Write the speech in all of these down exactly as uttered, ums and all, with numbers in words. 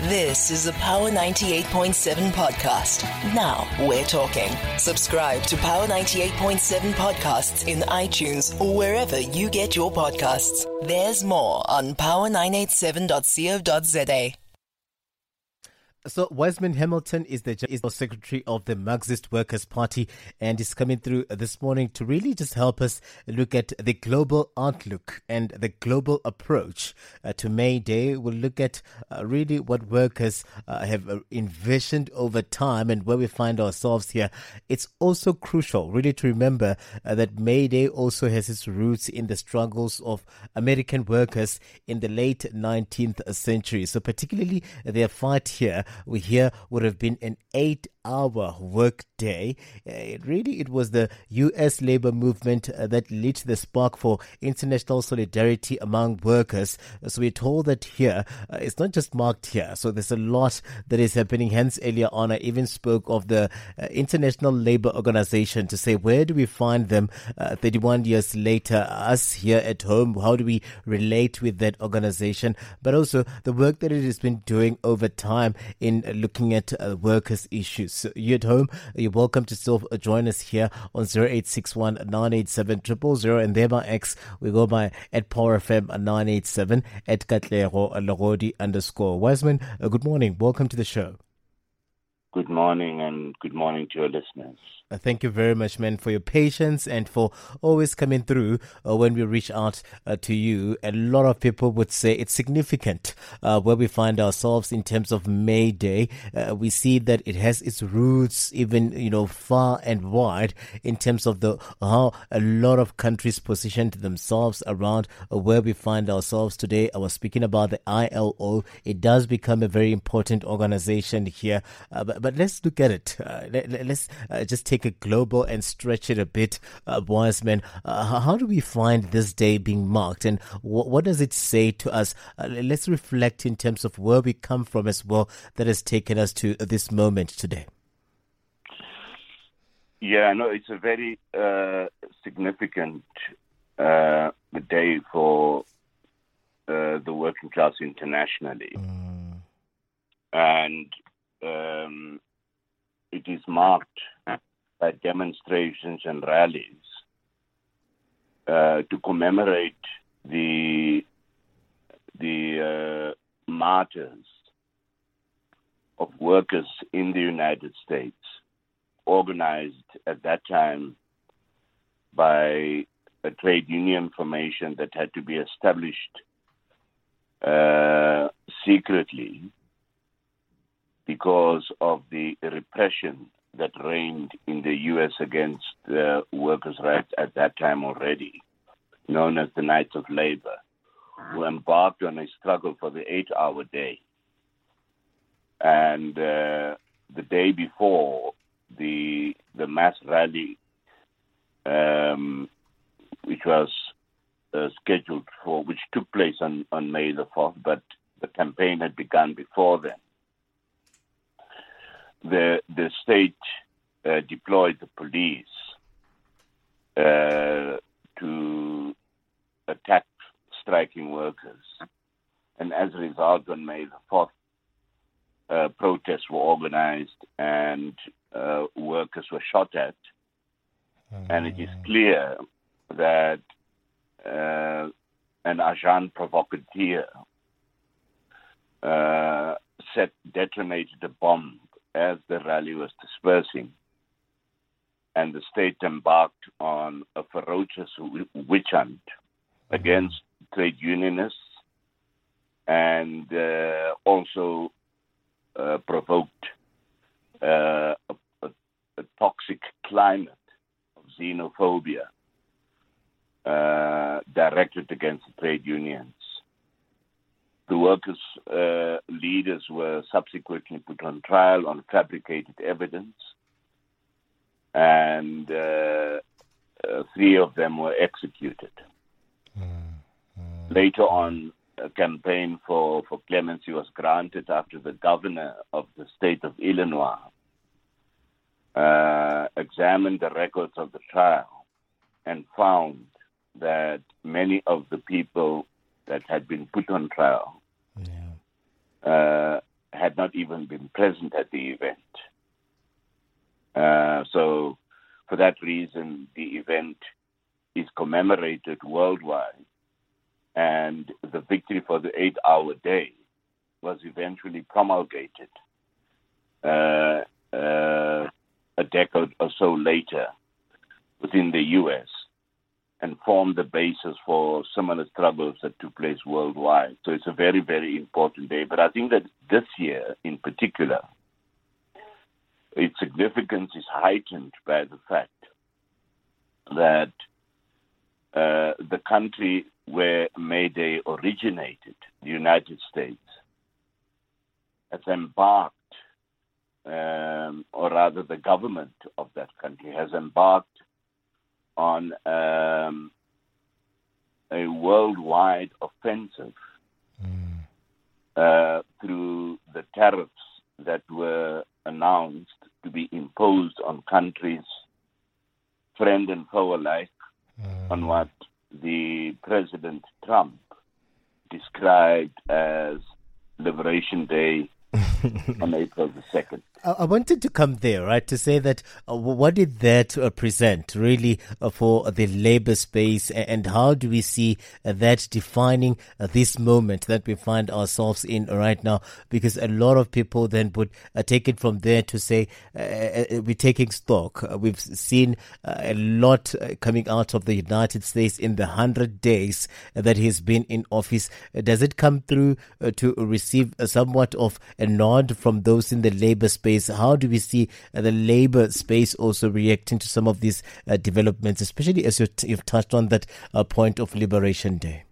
This is a Power ninety-eight point seven podcast. Now we're talking. Subscribe to Power ninety-eight point seven podcasts in iTunes or wherever you get your podcasts. There's more on power nine eight seven dot co dot za. So Wiseman Hamilton is the is the secretary of the Marxist Workers' Party and is coming through this morning to really just help us look at the global outlook and the global approach uh, to May Day. We'll look at uh, really what workers uh, have uh, envisioned over time and where we find ourselves here. It's also crucial really to remember uh, that May Day also has its roots in the struggles of American workers in the late nineteenth century. So particularly their fight here we hear would have been an eight-hour work day. Uh, it really, it was the U S labor movement uh, that lit the spark for international solidarity among workers. Uh, so we're told that here, uh, it's not just marked here. So there's a lot that is happening. Hence, earlier on, I even spoke of the uh, International Labour Organization to say, where do we find them uh, thirty-one years later, us here at home? How do we relate with that organization? But also the work that it has been doing over time in looking at uh, workers' issues. So you at home, you're welcome to still join us here on zero eight six one, nine eight seven, zero zero zero, and there by X, we go by at Power F M nine eight seven, at Katlego Lagodi underscore. Wiseman, uh, good morning. Welcome to the show. Good morning, and good morning to your listeners. Uh, thank you very much, man, for your patience and for always coming through uh, when we reach out uh, to you. A lot of people would say it's significant uh, where we find ourselves in terms of May Day. Uh, we see that it has its roots even, you know, far and wide in terms of the how a lot of countries positioned themselves around uh, where we find ourselves today. I was speaking about the I L O. It does become a very important organization here, uh, but, but let's look at it. Uh, let, let's uh, just take a global and stretch it a bit, uh, Wiseman. Uh, how do we find this day being marked, and wh- what does it say to us? Uh, let's reflect in terms of where we come from as well, that has taken us to this moment today. Yeah, no, it's a very uh, significant uh, day for uh, the working class internationally. Mm. And um, it is marked by demonstrations and rallies uh, to commemorate the the uh, martyrs of workers in the United States, organized at that time by a trade union formation that had to be established uh, secretly because of the repression that reigned in the U S against uh, workers' rights at that time already, known as the Knights of Labor, who embarked on a struggle for the eight-hour day. And uh, the day before, the the mass rally, um, which was uh, scheduled for, which took place on, on May the fourth, but the campaign had begun before then. The the state uh, deployed the police uh, to attack striking workers, and as a result, on May the fourth, uh, protests were organized and uh, workers were shot at. Mm-hmm. And it is clear that uh, an agent provocateur uh, set detonated a bomb as the rally was dispersing, and the state embarked on a ferocious witch hunt mm-hmm. against trade unionists, and uh, also uh, provoked uh, a, a, a toxic climate of xenophobia uh, directed against the trade unions. The workers' uh, leaders were subsequently put on trial on fabricated evidence, and uh, uh, three of them were executed. Mm, mm. Later on, a campaign for, for clemency was granted after the governor of the state of Illinois uh, examined the records of the trial and found that many of the people that had been put on trial yeah. uh, had not even been present at the event. Uh, so, for that reason, the event is commemorated worldwide, and the victory for the eight-hour day was eventually promulgated uh, uh, a decade or so later within the U S and formed the basis for similar struggles that took place worldwide. So it's a very, very important day. But I think that this year in particular, its significance is heightened by the fact that uh, the country where May Day originated, the United States, has embarked, um, or rather the government of that country has embarked on um, a worldwide offensive mm. uh, through the tariffs that were announced to be imposed on countries, friend and foe alike, mm. on what the President Trump described as Liberation Day on April the second. I wanted to come there, right, to say that uh, what did that uh, present really uh, for the labor space, and how do we see uh, that defining uh, this moment that we find ourselves in right now? Because a lot of people then would uh, take it from there to say uh, uh, we're taking stock. Uh, we've seen uh, a lot uh, coming out of the United States in the hundred days that he's been in office. Uh, does it come through uh, to receive uh, somewhat of a nod from those in the labor space? How do we see uh, the labor space also reacting to some of these uh, developments, especially as you t- you've touched on that uh, point of Liberation Day?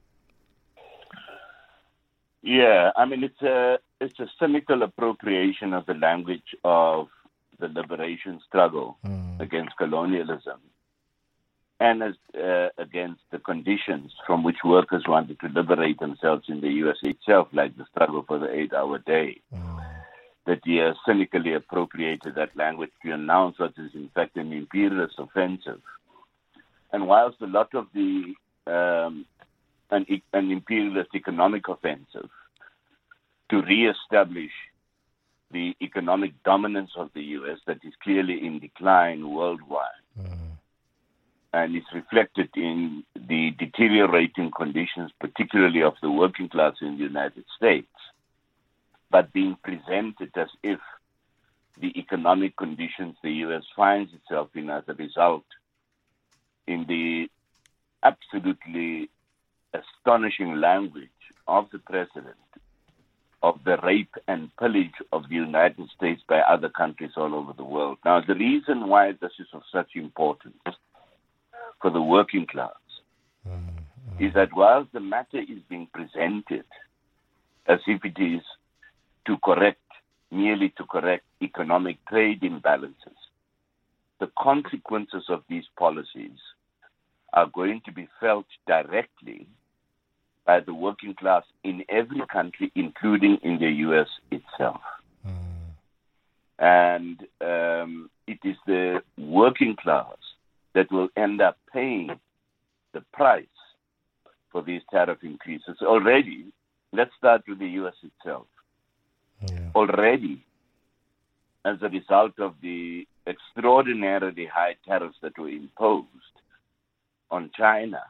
Yeah, I mean, it's a, it's a cynical appropriation of the language of the liberation struggle mm. against colonialism and as, uh, against the conditions from which workers wanted to liberate themselves in the U S itself, like the struggle for the eight-hour day. Mm. That he has cynically appropriated that language to announce what is in fact an imperialist offensive. And whilst a lot of the um, an, an imperialist economic offensive to reestablish the economic dominance of the U S that is clearly in decline worldwide, mm. and is reflected in the deteriorating conditions, particularly of the working class in the United States, but being presented as if the economic conditions the U S finds itself in as a result in the absolutely astonishing language of the president of the rape and pillage of the United States by other countries all over the world. Now, the reason why this is of such importance for the working class mm-hmm. is that while the matter is being presented as if it is to correct, merely to correct economic trade imbalances, the consequences of these policies are going to be felt directly by the working class in every country, including in the U S itself. Mm. And um, it is the working class that will end up paying the price for these tariff increases. Already, let's start with the U S itself. Yeah. Already, as a result of the extraordinarily high tariffs that were imposed on China,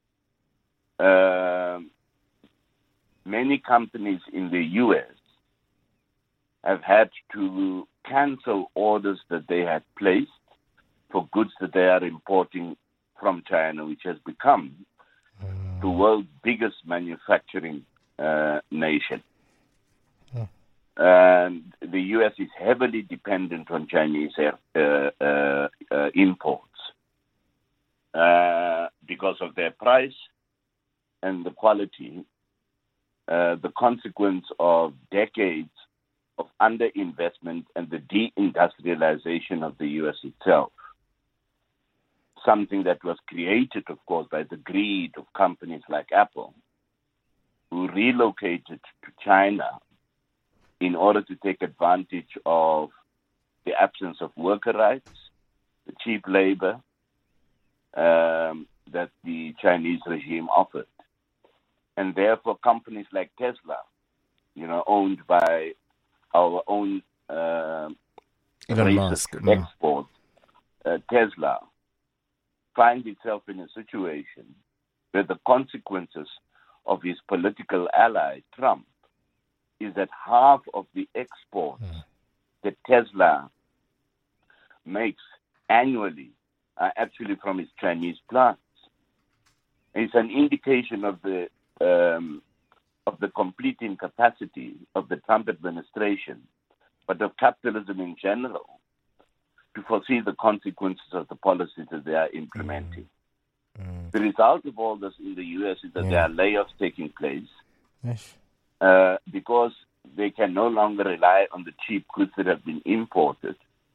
uh, many companies in the U S have had to cancel orders that they had placed for goods that they are importing from China, which has become mm. the world's biggest manufacturing uh, nation. Mm. And the U S is heavily dependent on Chinese uh, uh, uh, imports uh, because of their price and the quality, uh, the consequence of decades of underinvestment and the deindustrialization of the U S itself. Something that was created, of course, by the greed of companies like Apple, who relocated to China in order to take advantage of the absence of worker rights, the cheap labor um, that the Chinese regime offered. And therefore, companies like Tesla, you know, owned by our own uh, Elon racist Musk. Mm. export, uh, Tesla, finds itself in a situation where the consequences of his political ally, Trump, is that half of the exports mm. that Tesla makes annually are actually from its Chinese plants. It's an indication of the um, of the complete incapacity of the Trump administration, but of capitalism in general, to foresee the consequences of the policies that they are implementing. Mm. Mm. The result of all this in the U S is that yeah. there are layoffs taking place yes. uh, because they can no longer rely on the cheap goods that have been imported.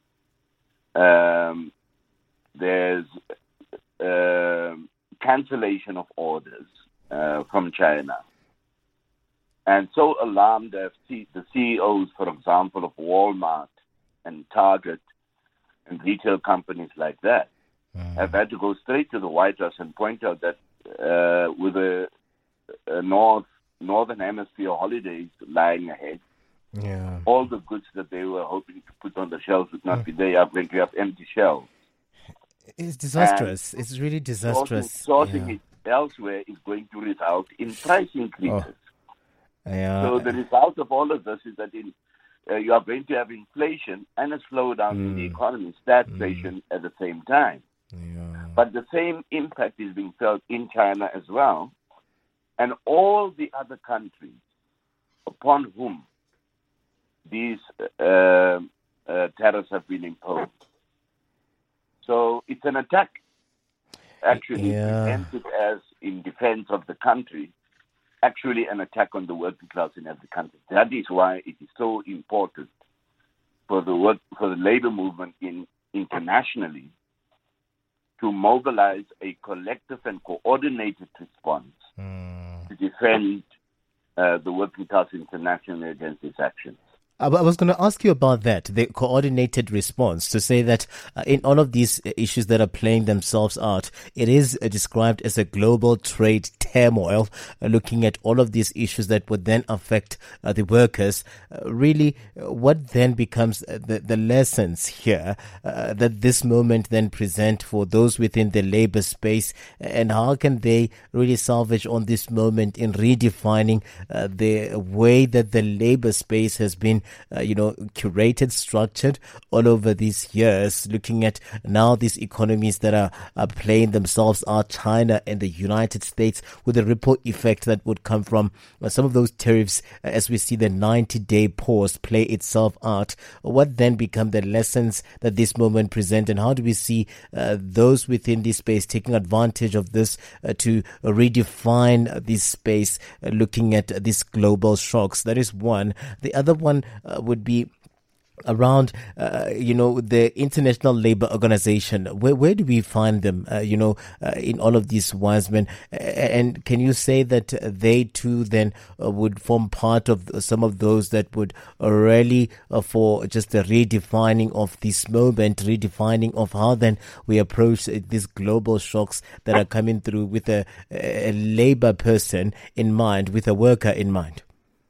Um, there's uh, cancellation of orders uh, from China. And so alarmed have the C E Os, for example, of Walmart and Target and retail companies like that, mm. have had to go straight to the White House and point out that uh, with a, a North Northern Hemisphere holidays lying ahead, yeah. all the goods that they were hoping to put on the shelves would not mm. be there. Are going to have empty shelves. It's disastrous. And it's really disastrous. Sourcing, sourcing yeah. it elsewhere is going to result in price increases. Oh. Yeah. So the result of all of this is that in, uh, you are going to have inflation and a slowdown mm. in the economy, stagflation mm. at the same time. Yeah. But the same impact is being felt in China as well, and all the other countries upon whom these uh, uh, tariffs have been imposed. So it's an attack, actually, yeah. presented as in defense of the country, actually an attack on the working class in every country. That is why it is so important for the work for the labor movement in internationally to mobilize a collective and coordinated response mm. to defend uh, the working class internationally against these actions. I was going to ask you about that, the coordinated response, to say that uh, in all of these issues that are playing themselves out, it is uh, described as a global trade turmoil, uh, looking at all of these issues that would then affect uh, the workers. Uh, really, uh, what then becomes the, the lessons here uh, that this moment then present for those within the labor space, and how can they really salvage on this moment in redefining uh, the way that the labor space has been Uh, you know, curated, structured all over these years, looking at now these economies that are, are playing themselves out, China and the United States, with a ripple effect that would come from uh, some of those tariffs uh, as we see the ninety-day pause play itself out. What then become the lessons that this moment present, and how do we see uh, those within this space taking advantage of this uh, to redefine this space, uh, looking at these global shocks? That is one. The other one Uh, would be around, uh, you know, the International Labour Organization. Where where do we find them, uh, you know, uh, in all of these Wiseman? And can you say that they too then uh, would form part of some of those that would uh, rally uh, for just the redefining of this moment, redefining of how then we approach uh, these global shocks that are coming through with a, a labour person in mind, with a worker in mind?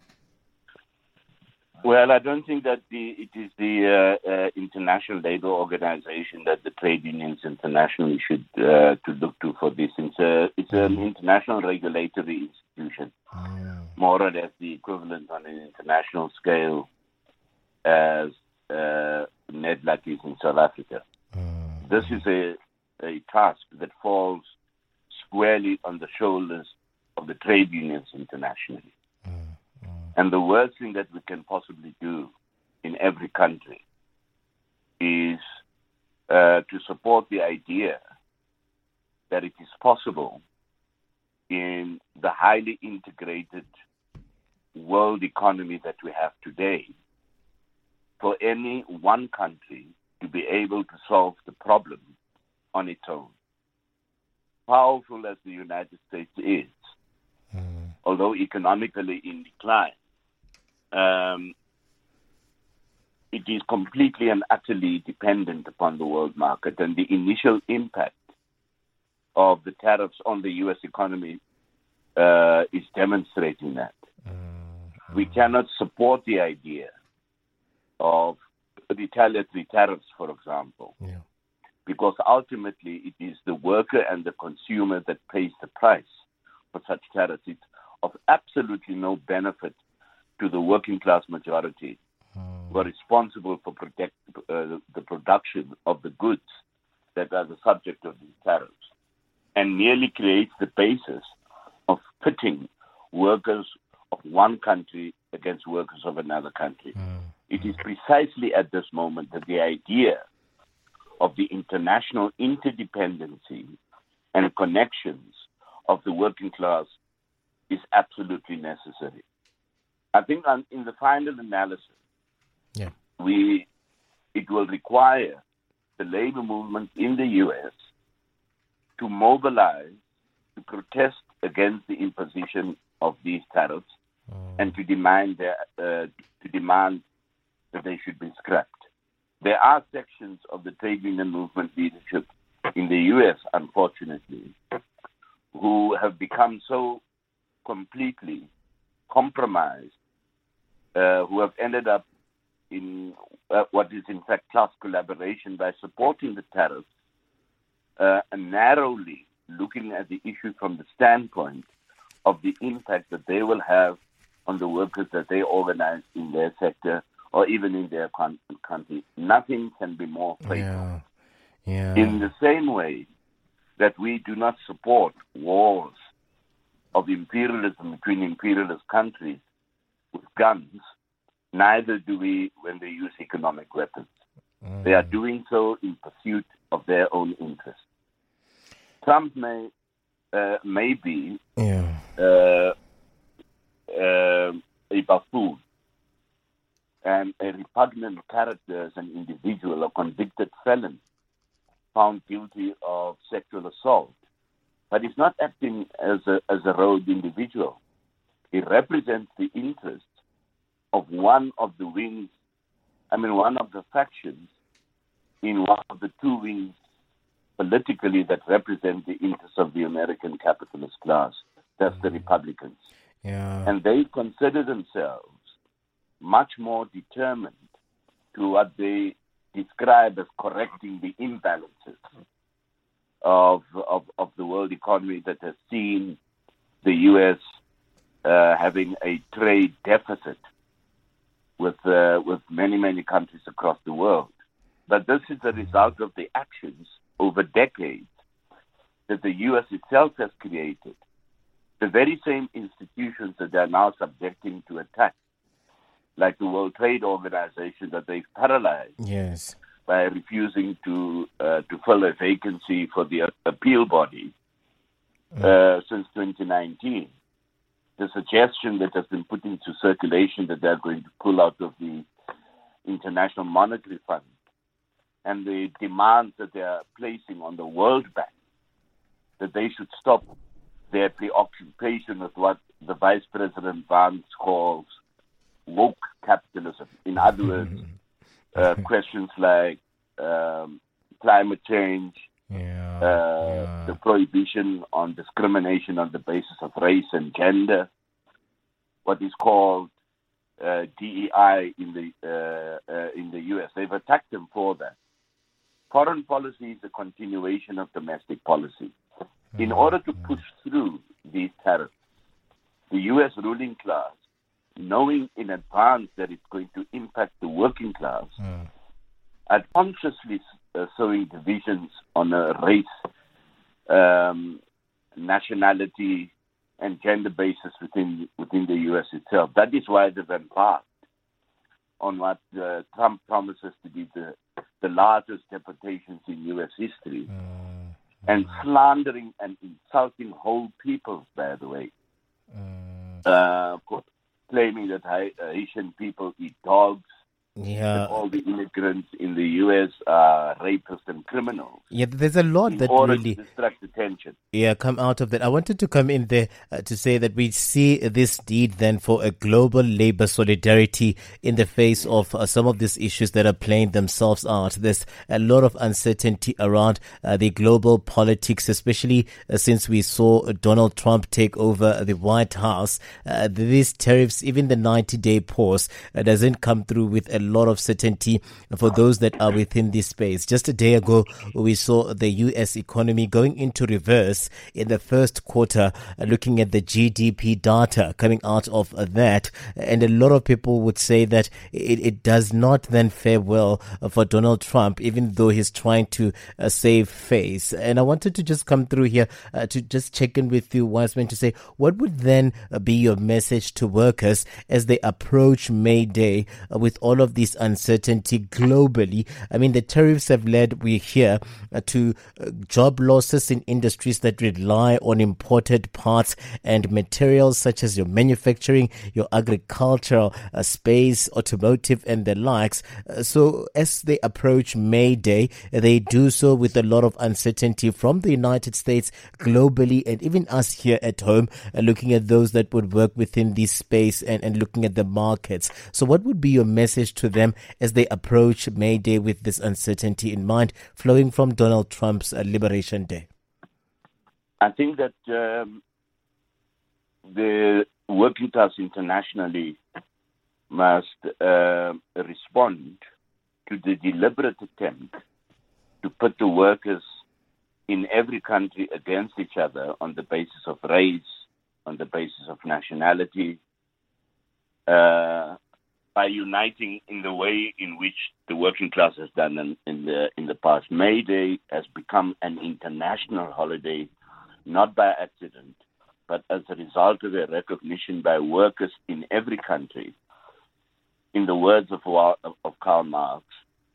Well, I don't think that the, it is the uh, uh, International Labour Organization that the trade unions internationally should uh, to look to for this. It's, a, it's an international regulatory institution, mm. more or less the equivalent on an international scale as uh, NEDLAC is in South Africa. Mm. This is a, a task that falls squarely on the shoulders of the trade unions internationally. Mm. And the worst thing that we can possibly do in every country is uh, to support the idea that it is possible in the highly integrated world economy that we have today for any one country to be able to solve the problem on its own. Powerful as the United States is, mm. although economically in decline, Um, it is completely and utterly dependent upon the world market, and the initial impact of the tariffs on the U S economy uh, is demonstrating that. Mm-hmm. We cannot support the idea of retaliatory tariffs, for example. Yeah. Because ultimately it is the worker and the consumer that pays the price for such tariffs. It's of absolutely no benefit to the working class majority mm. who are responsible for protect, uh, the production of the goods that are the subject of these tariffs, and merely creates the basis of pitting workers of one country against workers of another country. Mm. It is precisely at this moment that the idea of the international interdependency and connections of the working class is absolutely necessary. I think on, in the final analysis, yeah. we it will require the labor movement in the U S to mobilize, to protest against the imposition of these tariffs, mm. and to demand their, uh, to demand that they should be scrapped. There are sections of the trade union movement leadership in the U S, unfortunately, who have become so completely compromised, uh, who have ended up in uh, what is in fact class collaboration by supporting the tariffs uh, and narrowly looking at the issue from the standpoint of the impact that they will have on the workers that they organize in their sector or even in their con- country. Nothing can be more fatal. Yeah. Yeah. In the same way that we do not support wars of imperialism between imperialist countries with guns, neither do we when they use economic weapons. Mm. They are doing so in pursuit of their own interests. Trump may uh, may be yeah. uh, uh, a buffoon and a repugnant character as an individual, a convicted felon found guilty of sexual assault. But he's not acting as a, as a rogue individual. He represents the interests of one of the wings, I mean, one of the factions in one of the two wings politically that represent the interests of the American capitalist class. That's the Republicans. Yeah. And they consider themselves much more determined to what they describe as correcting the imbalances of, of, of the world economy that has seen the U S uh, having a trade deficit with uh, with many, many countries across the world. But this is a result of the actions over decades that the U S itself has created. The very same institutions that they are now subjecting to attack, like the World Trade Organization, that they've paralyzed yes. by refusing to uh, to fill a vacancy for the appeal body uh, mm. since twenty nineteen. The suggestion that has been put into circulation that they're going to pull out of the International Monetary Fund, and the demands that they are placing on the World Bank, that they should stop their preoccupation with what the Vice President Vance calls woke capitalism. In other words, uh, questions like um, climate change, yeah, uh, yeah. the prohibition on discrimination on the basis of race and gender, what is called uh, D E I in the uh, uh, in the U S. They've attacked them for that. Foreign policy is a continuation of domestic policy. In mm-hmm. order to push through these tariffs, the U S ruling class, knowing in advance that it's going to impact the working class, mm. are consciously uh, sowing divisions on a race, um, nationality, and gender basis within within the U S itself. That is why they've embarked on what uh, Trump promises to be the, the largest deportations in U S history, mm. and slandering and insulting whole peoples, by the way. Mm. Uh, claiming that Haitian people eat dogs, yeah. that all the immigrants in the U S are rapists and criminals. Yeah, there's a lot in that order really to distract attention. Yeah, come out of that. I wanted to come in there uh, to say that we see this need then for a global labor solidarity in the face of uh, some of these issues that are playing themselves out. There's a lot of uncertainty around uh, the global politics, especially uh, since we saw Donald Trump take over the White House. Uh, these tariffs, even the ninety-day pause, uh, doesn't come through with a lot of certainty for those that are within this space. Just a day ago, we saw the U S economy going into reverse in the first quarter, uh, looking at the G D P data coming out of uh, that. And a lot of people would say that it, it does not then fare well uh, for Donald Trump, even though he's trying to uh, save face. And I wanted to just come through here uh, to just check in with you, Wiseman, to say, what would then uh, be your message to workers as they approach May Day uh, with all of this uncertainty globally? I mean, the tariffs have led, we hear, uh, to uh, job losses in industries that rely on imported parts and materials such as your manufacturing, your agricultural uh, space, automotive and the likes. Uh, so as they approach May Day, they do so with a lot of uncertainty from the United States, globally, and even us here at home, uh, looking at those that would work within this space and, and looking at the markets. So what would be your message to them as they approach May Day with this uncertainty in mind, flowing from Donald Trump's uh, Liberation Day? I think that um, the working class internationally must uh, respond to the deliberate attempt to put the workers in every country against each other on the basis of race, on the basis of nationality, uh, by uniting in the way in which the working class has done in, in the in the past. May Day has become an international holiday, not by accident, but as a result of a recognition by workers in every country. In the words of, of Karl Marx,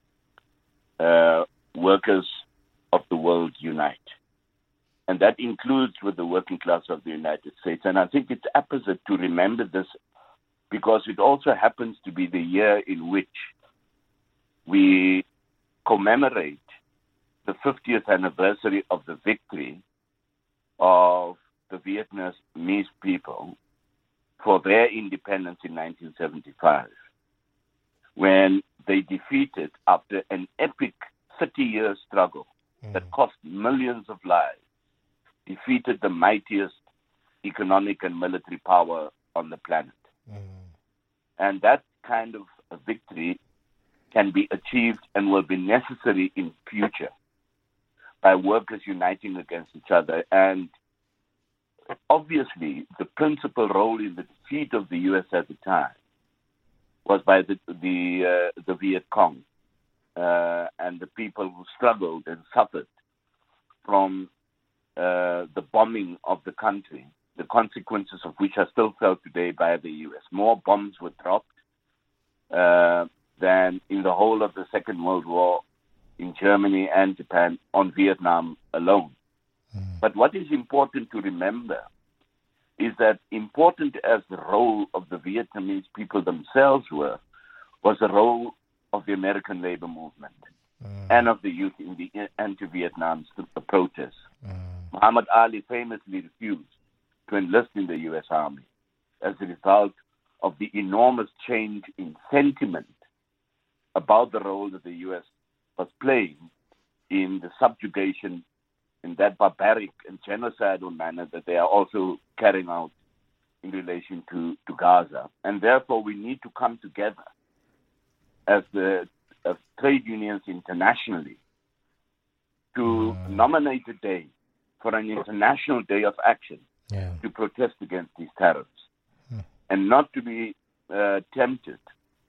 uh, workers of the world unite. And that includes with the working class of the United States. And I think it's apposite to remember this because it also happens to be the year in which we commemorate the fiftieth anniversary of the victory of the Vietnamese people for their independence in nineteen seventy-five, when they defeated, after an epic thirty-year struggle mm. that cost millions of lives, defeated the mightiest economic and military power on the planet. Mm. And that kind of a victory can be achieved and will be necessary in future by workers uniting against each other. And obviously, the principal role in the defeat of the U S at the time was by the the, uh, the Viet Cong uh, and the people who struggled and suffered from uh, the bombing of the country, the consequences of which are still felt today by the U S. More bombs were dropped uh, than in the whole of the Second World War in Germany and Japan on Vietnam alone. Mm. But what is important to remember is that important as the role of the Vietnamese people themselves were, was the role of the American labor movement mm. and of the youth in the anti-Vietnam protests. Mm. Muhammad Ali famously refused to enlist in the U S Army as a result of the enormous change in sentiment about the role that the U S was playing in the subjugation in that barbaric and genocidal manner that they are also carrying out in relation to, to Gaza. And therefore, we need to come together as the as trade unions internationally to mm. nominate a day for an international day of action yeah. to protest against these tariffs mm. and not to be uh, tempted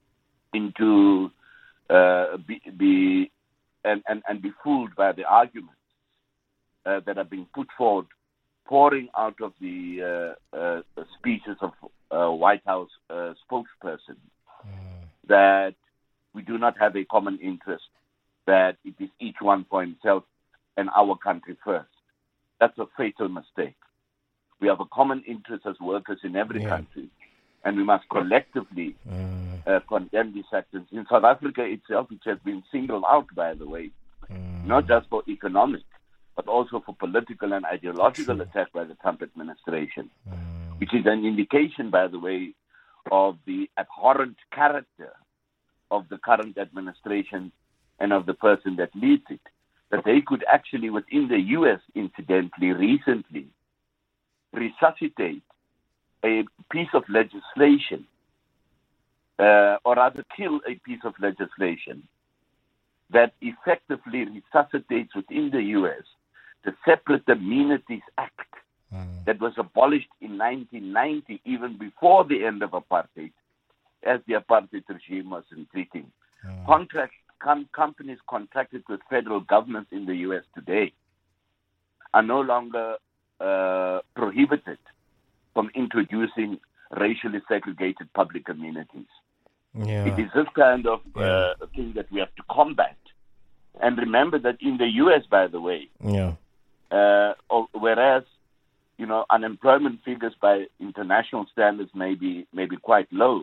into uh, be, be and, and, and be fooled by the arguments Uh, that are being put forward, pouring out of the uh, uh, speeches of uh, White House uh, spokesperson, mm. that we do not have a common interest, that it is each one for himself and our country first. That's a fatal mistake. We have a common interest as workers in every yeah. country, and we must collectively mm. uh, condemn these actions. In South Africa itself, which has been singled out, by the way, mm. not just for economic, but also for political and ideological True. attack by the Trump administration, mm. which is an indication, by the way, of the abhorrent character of the current administration and of the person that leads it, that they could actually, within the U S, incidentally, recently, resuscitate a piece of legislation uh, or rather kill a piece of legislation that effectively resuscitates within the U S the Separate Amenities Act mm. that was abolished in nineteen ninety, even before the end of apartheid, as the apartheid regime was retreating. Mm. Contract, com- companies contracted with federal governments in the U S today are no longer uh, prohibited from introducing racially segregated public amenities. Yeah. It is this kind of uh, yeah. thing that we have to combat. And remember that in the U S, by the way, yeah. uh, whereas you know unemployment figures by international standards may be may be quite low,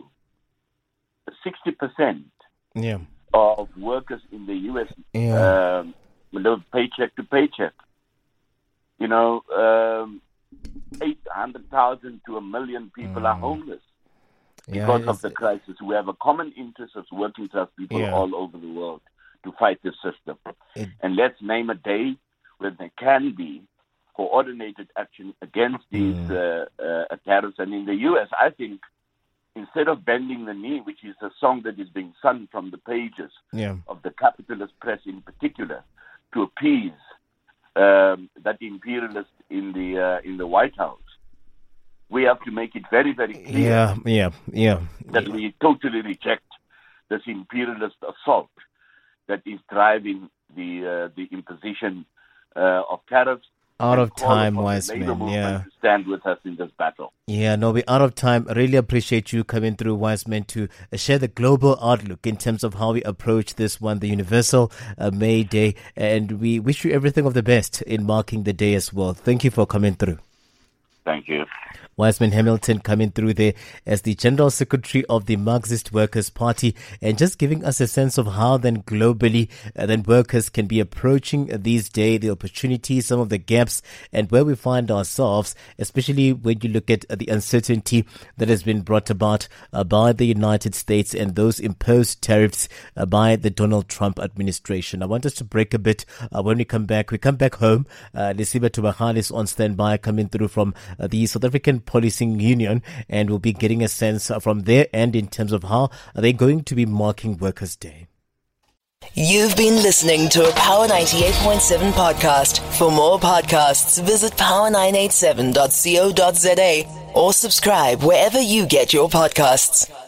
sixty percent yeah. of workers in the U S yeah. um, live paycheck to paycheck. You know, um, eight hundred thousand to a million people mm. are homeless because yeah, of the crisis. We have a common interest as working class people yeah. all over the world to fight this system. It, and let's name a day when there can be coordinated action against these mm. uh, uh, tariffs. And in the U S, I think, instead of bending the knee, which is a song that is being sung from the pages yeah. of the capitalist press in particular, to appease um, that imperialist in the uh, in the White House, we have to make it very, very clear yeah, yeah, yeah. that we totally reject this imperialist assault that is driving the uh, the imposition uh, of tariffs. Out of time, Wiseman. Yeah. To stand with us in this battle. Yeah, no, we're out of time. I really appreciate you coming through, Wiseman, to share the global outlook in terms of how we approach this one, the Universal uh, May Day. And we wish you everything of the best in marking the day as well. Thank you for coming through. Thank you. Wiseman Hamilton coming through there as the General Secretary of the Marxist Workers' Party, and just giving us a sense of how then globally uh, then workers can be approaching uh, these days, the opportunities, some of the gaps, and where we find ourselves, especially when you look at uh, the uncertainty that has been brought about uh, by the United States and those imposed tariffs uh, by the Donald Trump administration. I want us to break a bit. Uh, when we come back, we come back home. Uh, Lesiba Tubahal is on standby, coming through from uh, the South African Policing Union, and we'll be getting a sense from their end in terms of how are they going to be marking Workers' Day. You've been listening to a Power ninety-eight point seven podcast. For more podcasts, visit power nine eight seven dot co dot za or subscribe wherever you get your podcasts.